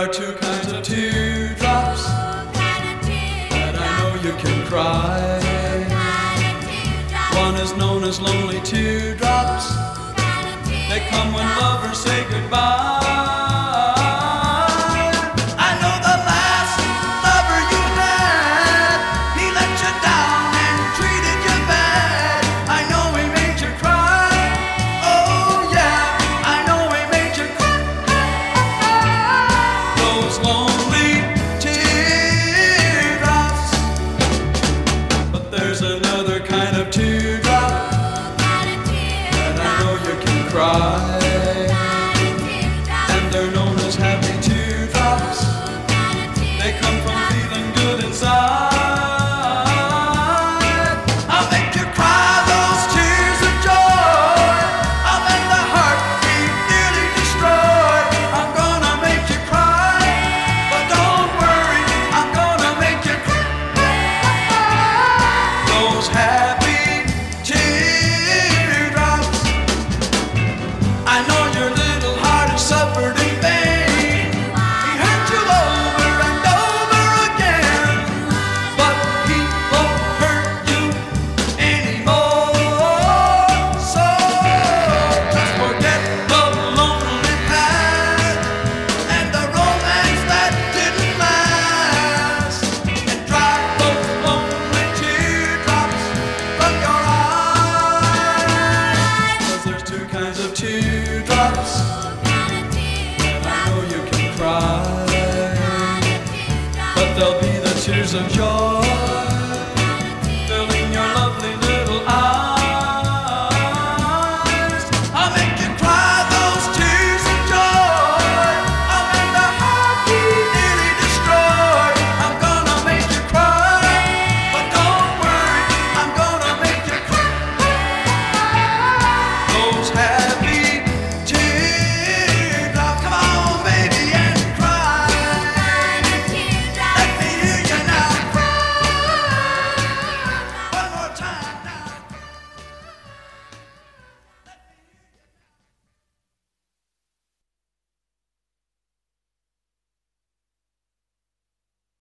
are two kinds of teardrops that I know you can cry. One is known as lonely teardrops. They come when lovers say goodbye. I know the last lover you had, he let you down and treated you bad. I know he made you cry. Oh yeah, I know he made you cry. Those lonely teardrops. But there's another kind of teardrop that I know you can cry. And they're known as happy teardrops. They come from feeling good inside. I'll make you cry those tears of joy. I'll make the heart be nearly destroyed. I'm gonna make you cry, but don't worry, I'm gonna make you cry. Those happy teardrops. I know